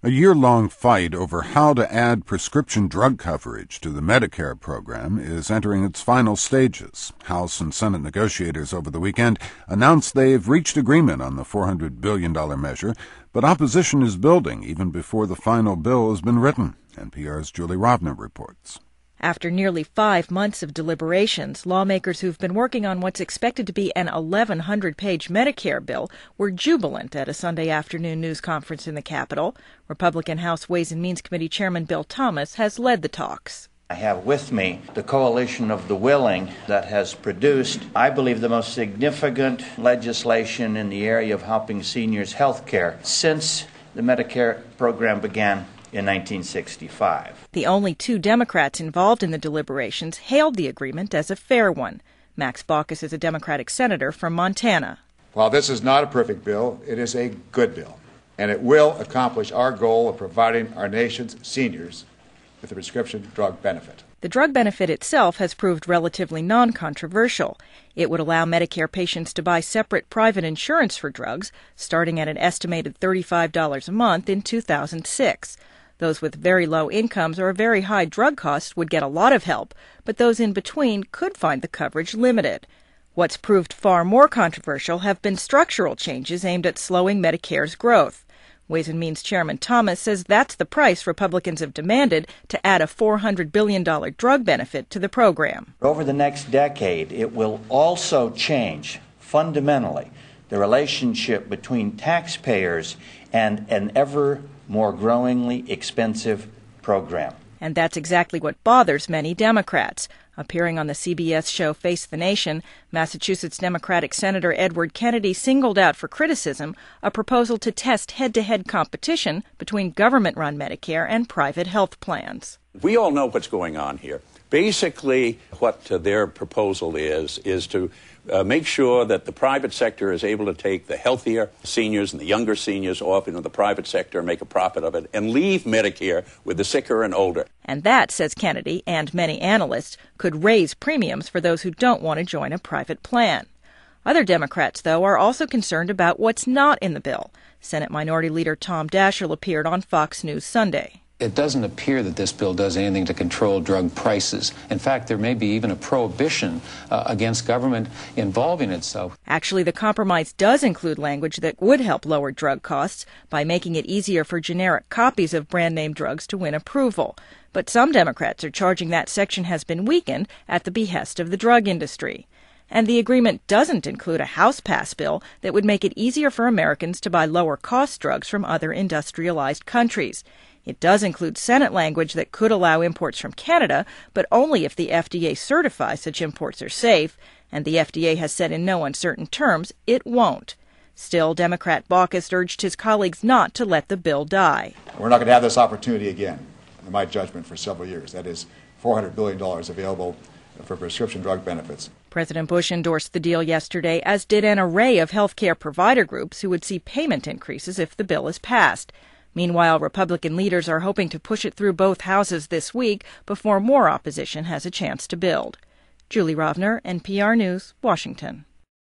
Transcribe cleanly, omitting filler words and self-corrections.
A year-long fight over how to add prescription drug coverage to the Medicare program is entering its final stages. House and Senate negotiators over the weekend announced they've reached agreement on the $400 billion measure, but opposition is building even before the final bill has been written. NPR's Julie Rovner reports. After nearly 5 months of deliberations, lawmakers who've been working on what's expected to be an 1,100-page Medicare bill were jubilant at a Sunday afternoon news conference in the Capitol. Republican House Ways and Means Committee Chairman Bill Thomas has led the talks. I have with me the Coalition of the Willing that has produced, I believe, the most significant legislation in the area of helping seniors health care since the Medicare program began in 1965. The only 2 Democrats involved in the deliberations hailed the agreement as a fair one. Max Baucus is a Democratic senator from Montana. While this is not a perfect bill, it is a good bill, and it will accomplish our goal of providing our nation's seniors with a prescription drug benefit. The drug benefit itself has proved relatively non-controversial. It would allow Medicare patients to buy separate private insurance for drugs, starting at an estimated $35 a month in 2006. Those with very low incomes or very high drug costs would get a lot of help, but those in between could find the coverage limited. What's proved far more controversial have been structural changes aimed at slowing Medicare's growth. Ways and Means Chairman Thomas says that's the price Republicans have demanded to add a $400 billion drug benefit to the program. Over the next decade, it will also change fundamentally the relationship between taxpayers and an ever more growingly expensive program. And that's exactly what bothers many Democrats. Appearing on the CBS show Face the Nation, Massachusetts Democratic Senator Edward Kennedy singled out for criticism a proposal to test head-to-head competition between government-run Medicare and private health plans. We all know what's going on here. Basically, what their proposal is to make sure that the private sector is able to take the healthier seniors and the younger seniors off into the private sector and make a profit of it, and leave Medicare with the sicker and older. And that, says Kennedy and many analysts, could raise premiums for those who don't want to join a private plan. Other Democrats, though, are also concerned about what's not in the bill. Senate Minority Leader Tom Daschle appeared on Fox News Sunday. It doesn't appear that this bill does anything to control drug prices. In fact, there may be even a prohibition against government involving itself. Actually, the compromise does include language that would help lower drug costs by making it easier for generic copies of brand-name drugs to win approval. But some Democrats are charging that section has been weakened at the behest of the drug industry. And the agreement doesn't include a House pass bill that would make it easier for Americans to buy lower-cost drugs from other industrialized countries. It does include Senate language that could allow imports from Canada, but only if the FDA certifies such imports are safe, and the FDA has said in no uncertain terms it won't. Still, Democrat Baucus urged his colleagues not to let the bill die. We're not going to have this opportunity again, in my judgment, for several years. That is $400 billion available for prescription drug benefits. President Bush endorsed the deal yesterday, as did an array of health care provider groups who would see payment increases if the bill is passed. Meanwhile, Republican leaders are hoping to push it through both houses this week before more opposition has a chance to build. Julie Rovner, NPR News, Washington.